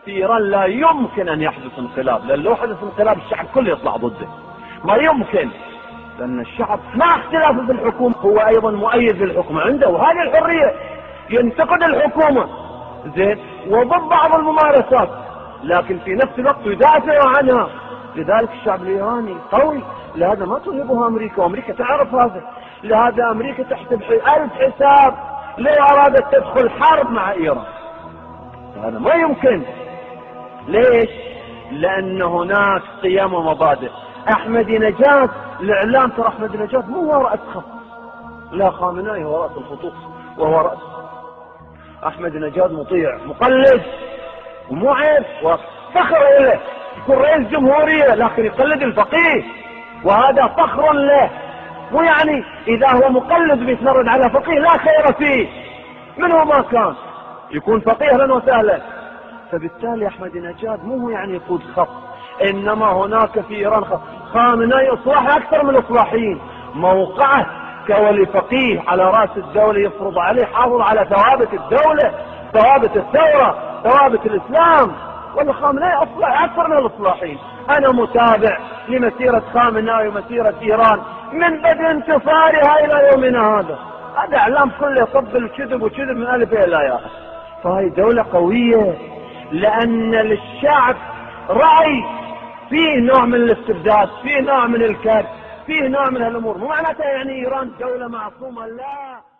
في إيران لا يمكن أن يحدث انقلاب، لأن لو حدث انقلاب الشعب كله يطلع ضده، ما يمكن، لأن الشعب مع اختلافه في الحكومة هو أيضا مؤيد للحكومة عنده، وهذه الحرية، ينتقد الحكومة زين وضد بعض الممارسات، لكن في نفس الوقت يدافع عنها. لذلك الشعب الإيراني قوي، لهذا ما ترهبها أمريكا، وأمريكا تعرف هذا، لهذا أمريكا تحسب 1000 حساب لو أرادت تدخل حرب مع إيران. هذا ما يمكن. ليش؟ لأن هناك قيم ومبادئ. أحمدي نجاد الإعلام، ترى أحمدي نجاد مو هو رأس خط، لا، خامنئي هو رأس الخطوط، وهو رأس. أحمدي نجاد مطيع مقلد، ومو عيب وفخر له يكون رئيس جمهورية، لكن يقلد الفقيه، وهذا فخر له. مو يعني إذا هو مقلد بيتمرد على فقيه لا خير فيه، منه ما كان يكون فقيه اهلا وسهلا. فبالتالي أحمدي نجاد مو يعني يقود خط، إنما هناك في إيران خط. خامنئي إصلاح أكثر من الإصلاحيين، موقعه كولي فقيه على رأس الدولة يفرض عليه حافظ على ثوابت الدولة، ثوابت الثورة، ثوابت الإسلام. ولا خامنئي أصلح أكثر من الإصلاحيين. أنا متابع لمسيرة خامنئي ومسيرة إيران من بدء انتصارها إلى يومنا هذا. هذا إعلام كله يطبل كذب وكذب من ألف إلى ياء. فهي دولة قوية، لأن للشعب رأي، فيه نوع من الاستبداد، فيه نوع من الكذب، فيه نوع من هالأمور. مو معناتها يعني إيران دولة معصومة، لا.